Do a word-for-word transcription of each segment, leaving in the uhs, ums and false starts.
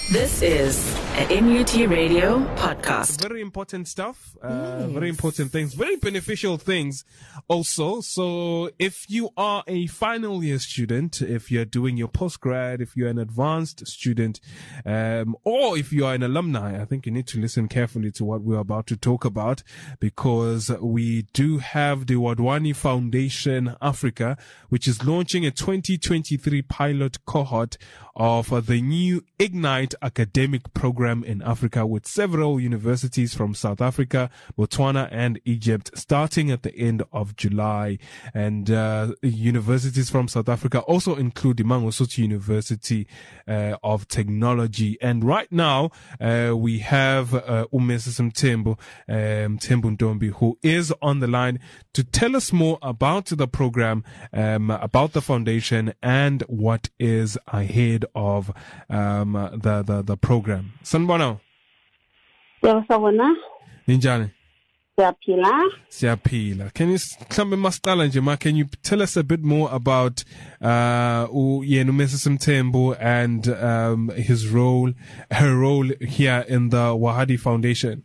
This is an N U T Radio podcast. Very important stuff, uh, yes. Very important things, very beneficial things also. So if you are a final year student, if you're doing your postgrad, if you're an advanced student, um, or if you are an alumni, I think you need to listen carefully to what we're about to talk about, because we do have the Wadwani Foundation Africa, which is launching a twenty twenty-three pilot cohort of uh, the new Ignite academic program in Africa, with several universities from South Africa, Botswana and Egypt starting at the end of July. And uh, universities from South Africa also include the Mangosuthu University uh, of Technology. And right now uh, we have uh, Umesis Mthembu um, Mthembu Ntombi, who is on the line to tell us more about the program, um, about the foundation, and what is ahead of um, the, the the program. Sanbona. Siyabona. Ninjani? Siyaphila. Siyaphila. Can you mhlambe masiqala nje ma, can you tell us a bit more about uh yena uMesis Mthembu and um his role, her role here in the Wahadi Foundation?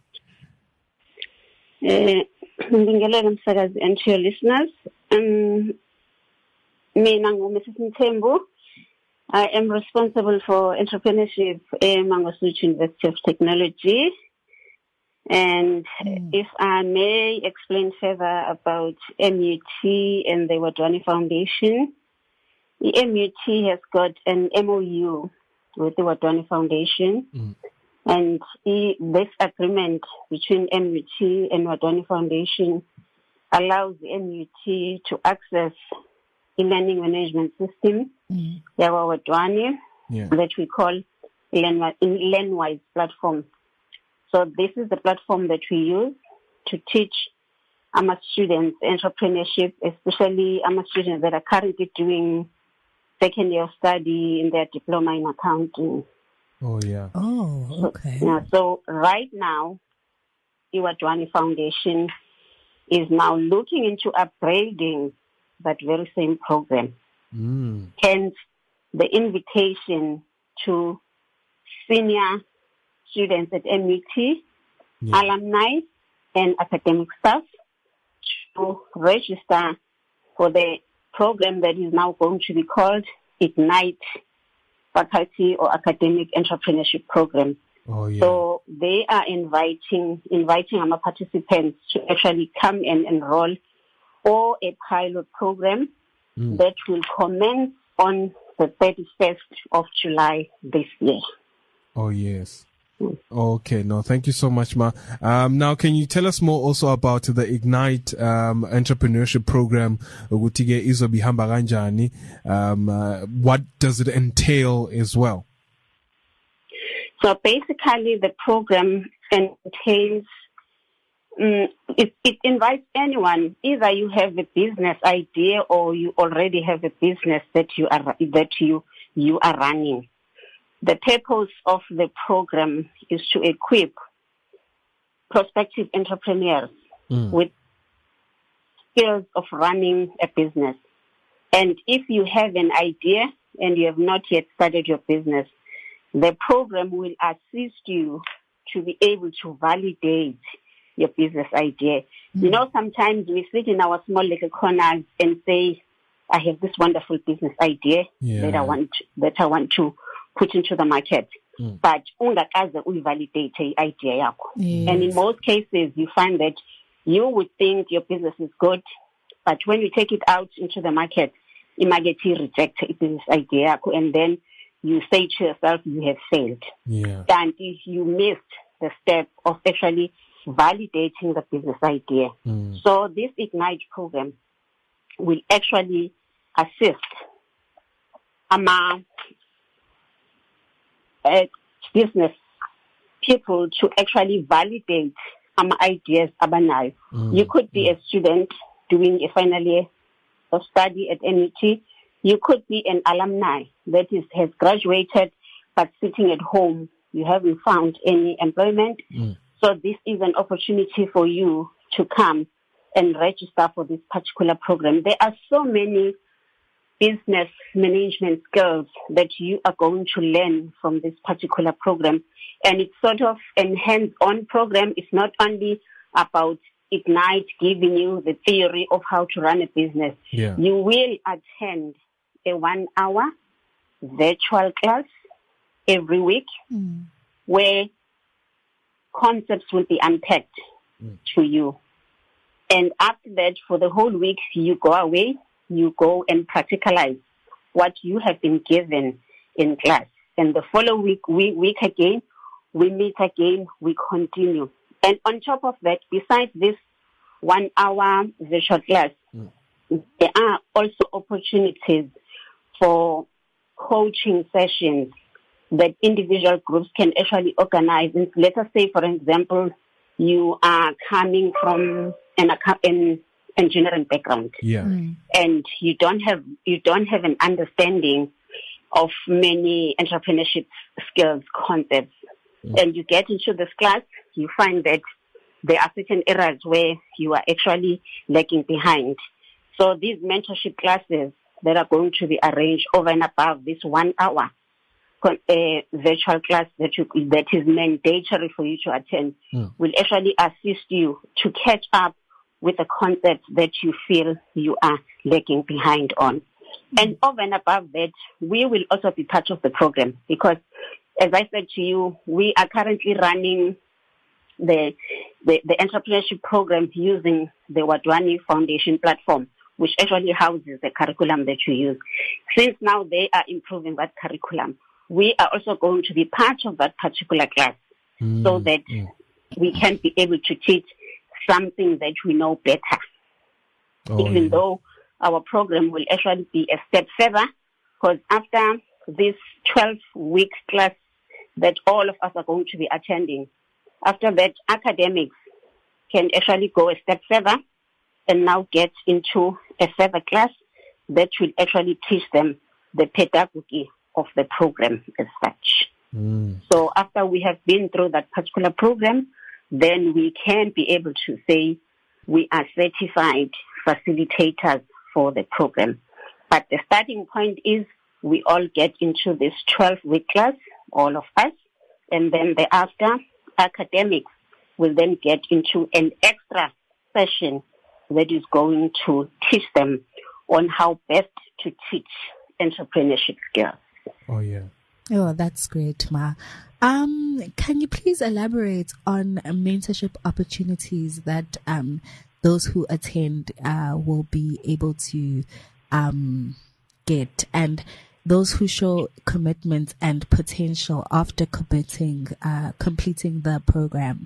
Eh, ngibingelele msakazi and to your listeners. Um, mina nguMesis Mthembu. I am responsible for entrepreneurship at Mangosuthu University of Technology. And mm. if I may explain further about M U T and the Wadwani Foundation, the M U T has got an M O U with the Wadwani Foundation. Mm. And the, this agreement between M U T and Wadwani Foundation allows the M U T to access e-learning management system, mm. Yawa Wadwani, yeah. that we call LearnWise platform. So this is the platform that we use to teach our students entrepreneurship, especially our students that are currently doing second year of study in their diploma in accounting. Oh, yeah. Oh, okay. So, yeah, so right now, the Wadwani Foundation is now looking into upgrading that very same program. Mm. Hence, the invitation to senior students at M U T, yeah. alumni, and academic staff to register for the program that is now going to be called Ignite Faculty or Academic Entrepreneurship Program. Oh, yeah. So they are inviting inviting our participants to actually come and enroll or a pilot program mm. that will commence on the thirty-first of July this year. Oh, yes. Mm. Okay, no, thank you so much, Ma. Um, now, can you tell us more also about the Ignite um, Entrepreneurship Program? Um, uh, what does it entail as well? So basically, the program entails Mm, it, it invites anyone. Either you have a business idea or you already have a business that you are that you you are running. The purpose of the program is to equip prospective entrepreneurs mm. with skills of running a business. And if you have an idea and you have not yet started your business, the program will assist you to be able to validate your business idea. Mm. You know, sometimes we sit in our small little corners and say, I have this wonderful business idea yeah. that I want that I want to put into the market. Mm. But ungakaze uyivalidate idea yakho. Yes. And in most cases you find that you would think your business is good, but when you take it out into the market, the market reject a business idea and then you say to yourself you have failed. Yeah. And if you missed the step of actually validating the business idea. Mm. So this Ignite program will actually assist our uh, business people to actually validate our ideas. Mm. You could be mm. a student doing a final year of study at M U T. You could be an alumni that is has graduated but sitting at home. You haven't found any employment. Mm. So this is an opportunity for you to come and register for this particular program. There are so many business management skills that you are going to learn from this particular program. And it's sort of a hands-on program. It's not only about Ignite giving you the theory of how to run a business. Yeah. You will attend a one-hour virtual class every week mm. where concepts will be unpacked mm. to you. And after that, for the whole week, you go away, you go and practicalize what you have been given in class. And the following week, we, week again, we meet again, we continue. And on top of that, besides this one-hour virtual class, mm. there are also opportunities for coaching sessions that individual groups can actually organize. And let us say, for example, you are coming from an, an engineering background, yeah, mm. and you don't have you don't have an understanding of many entrepreneurship skills concepts. Mm. And you get into this class, you find that there are certain areas where you are actually lagging behind. So these mentorship classes that are going to be arranged over and above this one hour uh, virtual class that you, that is mandatory for you to attend mm. will actually assist you to catch up with the concepts that you feel you are lagging behind on. Mm. And over and above that, we will also be part of the program because, as I said to you, we are currently running the, the, the entrepreneurship program using the Wadwani Foundation platform, which actually houses the curriculum that you use. Since now they are improving that curriculum, we are also going to be part of that particular class mm. so that mm. we can be able to teach something that we know better. Oh, Even yeah. though our program will actually be a step further, because after this twelve-week class that all of us are going to be attending, after that, academics can actually go a step further and now get into a further class that will actually teach them the pedagogy of the program as such. Mm. So after we have been through that particular program, then we can be able to say we are certified facilitators for the program. But the starting point is we all get into this twelve-week class, all of us, and then thereafter, academics will then get into an extra session that is going to teach them on how best to teach entrepreneurship skills. Oh, yeah. Oh, that's great, Ma. Um, can you please elaborate on mentorship opportunities that um, those who attend uh, will be able to um, get, and those who show commitment and potential after committing, uh, completing the program?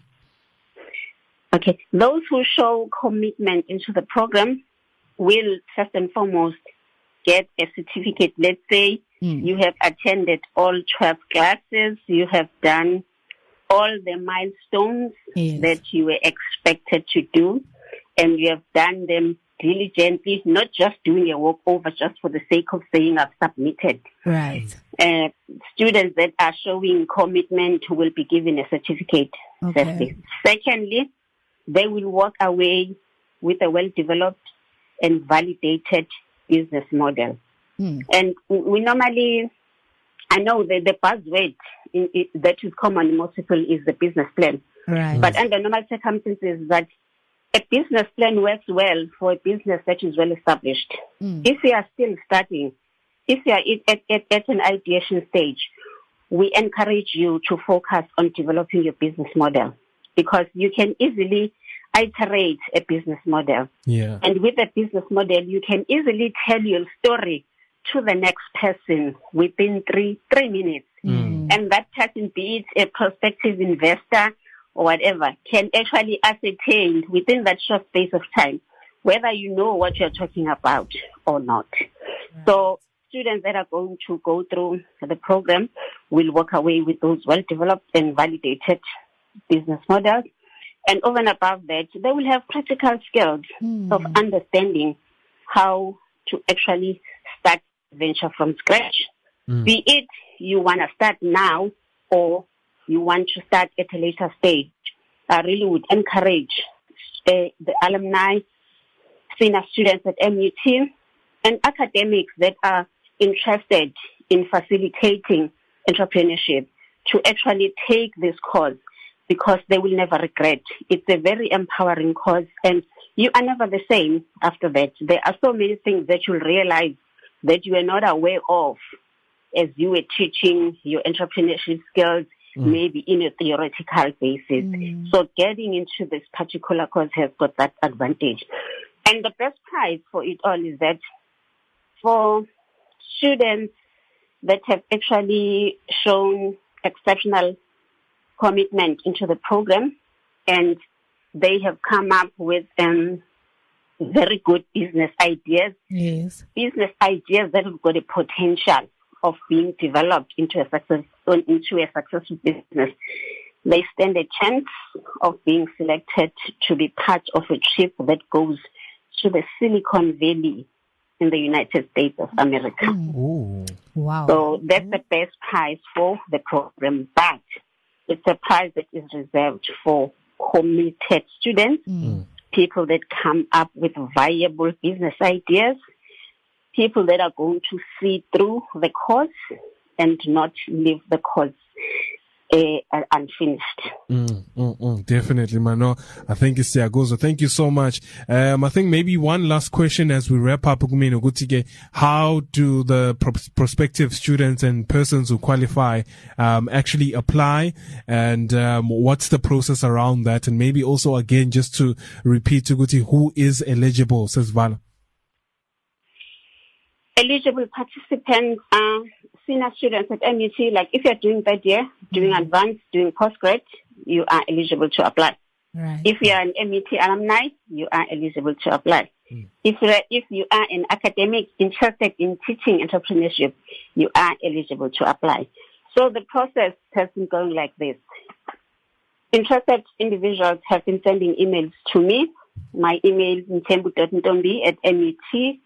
Okay. Those who show commitment into the program will first and foremost get a certificate. Let's say mm. you have attended all twelve classes, you have done all the milestones yes. that you were expected to do, and you have done them diligently, not just doing a walkover just for the sake of saying I've submitted. Right. Uh, students that are showing commitment will be given a certificate. Okay. Firstly. Secondly, they will walk away with a well-developed and validated business model. Hmm. And we normally, I know that the buzzword in, in, that is common in most people is the business plan. Right. But under normal circumstances, that a business plan works well for a business that is well established. Hmm. If you are still starting, if you are at, at, at an ideation stage, we encourage you to focus on developing your business model, because you can easily iterate a business model. Yeah. And with a business model, you can easily tell your story to the next person within three three minutes. Mm. And that person, be it a prospective investor or whatever, can actually ascertain within that short space of time whether you know what you're talking about or not. Right. So students that are going to go through the program will walk away with those well-developed and validated business models. And over and above that, they will have practical skills mm. of understanding how to actually start a venture from scratch. Mm. Be it you want to start now or you want to start at a later stage. I really would encourage uh, the alumni, senior students at M U T, and academics that are interested in facilitating entrepreneurship to actually take this course, because they will never regret. It's a very empowering course, and you are never the same after that. There are so many things that you'll realize that you are not aware of as you were teaching your entrepreneurship skills, mm. maybe in a theoretical basis. Mm. So getting into this particular course has got that advantage. And the best prize for it all is that for students that have actually shown exceptional commitment into the program, and they have come up with um, very good business ideas. Yes. Business ideas that have got a potential of being developed into a success, into a successful business. They stand a chance of being selected to be part of a trip that goes to the Silicon Valley in the United States of America. Ooh. Wow. So that's the best prize for the program, but it's a prize that is reserved for committed students, mm. people that come up with viable business ideas, people that are going to see through the course and not leave the course uh, unfinished. Mm, mm, mm, definitely, Mano. I think it's Siagozo. Thank you so much. Um, I think maybe one last question as we wrap up. How do the pro- prospective students and persons who qualify um, actually apply, and um, what's the process around that? And maybe also again, just to repeat, Tuguti, who is eligible, says Vala? Eligible participants are senior students at M U T. Like if you're doing third year, doing mm-hmm. advanced, doing postgrad, you are eligible to apply. Right. If you are an M U T alumni, you are eligible to apply. Mm. If you are, if you are an academic interested in teaching entrepreneurship, you are eligible to apply. So the process has been going like this. Interested individuals have been sending emails to me. My email is mtembu dot ntombi at mut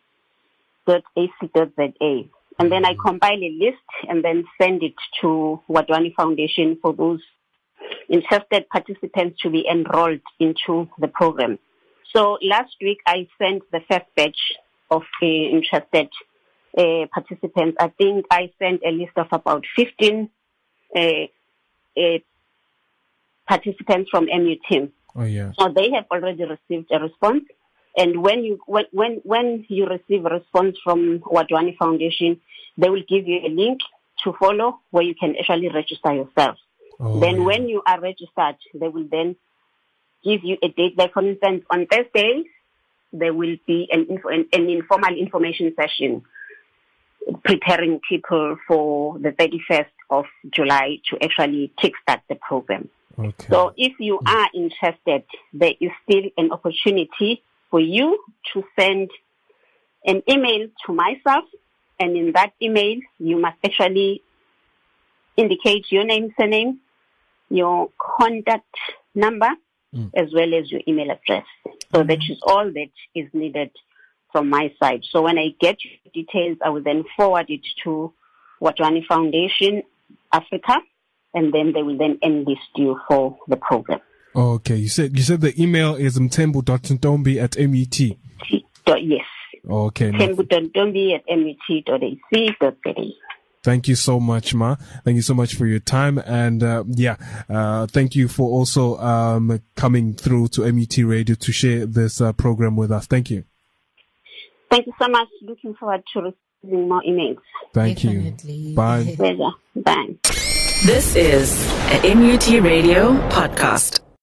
dot a c dot z a. And then I compile a list and then send it to Wadwani Foundation for those interested participants to be enrolled into the program. So last week I sent the first batch of uh, interested uh, participants. I think I sent a list of about fifteen uh, uh, participants from M U T. Oh yeah. So they have already received a response. And when you when when when you receive a response from Wadwani Foundation, they will give you a link to follow where you can actually register yourself. Oh, then yeah. when you are registered, they will then give you a date. Like for instance, on Thursday, there will be an, info, an, an informal information session preparing people for the thirty-first of July to actually kickstart the program. Okay. So if you are interested, there is still an opportunity for you to send an email to myself, and in that email, you must actually indicate your name, surname, your contact number, mm. as well as your email address. So mm. that is all that is needed from my side. So when I get your details, I will then forward it to Wadwani Foundation Africa, and then they will then enlist you for the program. Okay, you said you said the email is mtembu dot ntombi at mut. Yes. Okay. mtembu dot ntombi at mut dot a c dot z a. Thank you so much, Ma. Thank you so much for your time, and uh, yeah, uh, thank you for also um, coming through to M U T Radio to share this uh, program with us. Thank you. Thank you so much. Looking forward to receiving more emails. Thank Definitely. you. Bye. Pleasure. Bye. This is a M U T Radio podcast.